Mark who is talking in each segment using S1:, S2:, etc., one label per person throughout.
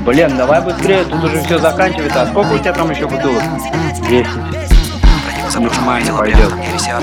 S1: Блин, давай быстрее, тут уже все заканчивается. А сколько у тебя там еще бутылок? 10. Нормально пойдет.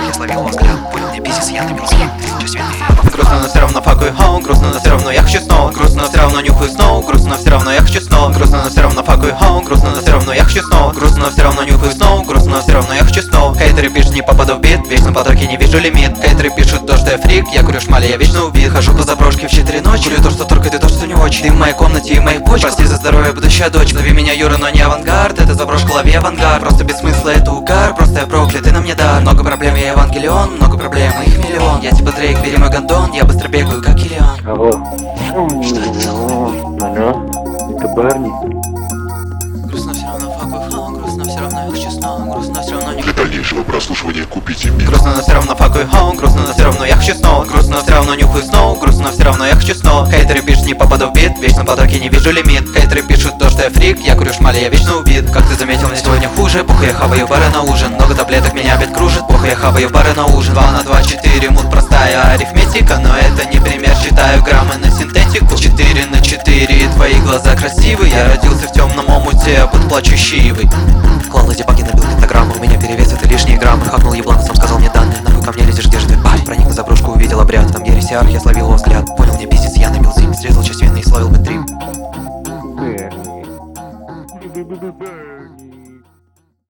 S2: Грустно, но все равно факую хоу. Грустно, но все равно я хочу снова. Грустно, но все равно нюхаю снова. Грустно, но все равно я хочу снова. Грустно, но все равно факую хоу. Грустно, но все равно я хочу снова. Грустно, но все равно нюхаю снова. Грустно, но все равно я хочу снова. Хейтеры пишут, не попаду в бит. Вечно потоки, не вижу лимит. Хейтеры пишут то, что я фрик. Я курю шмали, я вечно убит. Хожу по заброшке в 4 ночи. Курю то, что торкает, и то, что не очень. Ты в моей комнате и в моих почках. Прости за здоровье, будущая дочь. Зови меня Юра, но не авангард. Это заброшка, лови авангард. Просто без смысла, это угар. Просто я проклят, ты на мне дар. Много проблем, я евангелион. Много проблем, их миллион. Я типа Дрейк, бери мой гондон. Я быстро бегаю, как Киллиан.
S1: Алло. Алло. Это Барни.
S2: Грустно, все равно факую хоу. Грустно, все равно я хочу снова. Грустно, все равно не...
S3: Для дальнейшего прослушивания купите бит.
S2: Грустно, но все равно факую хоу. Грустно, но все равно я хочу снова. Грустно, но все равно нюхаю снова. Грустно, но все равно я хочу снова. Хейтеры пишут, не попаду в бит. Вечно потоки, не вижу лимит. Хейтеры пишут то, что я фрик. Я курю шмали, я вечно убит. Как ты заметил, мне сегодня хуже. Похуй, я хаваю бары на ужин. Много таблеток меня опять кружит. Похуй, я хаваю бары на ужин. 2 на 2, 4, мут простая арифметика. Но это не пример, считаю граммы на синтетику. 4 на 4, твои глаза красивые. Я родился в темном омуте под плачущей ивой. Клал Леди Баги, набил пентаграмму. У меня перевес, это лишние граммы. Хакнул еблан, сам сказал мне данные. Нахуй ко мне лезешь, где же ты, парень? Проник на заброшку, увидел обряд. Там ересиар, я словил его взгляд. Понял, мне пиздец, я набил зим. Срезал часть вены и словил бы трип.
S1: Берни.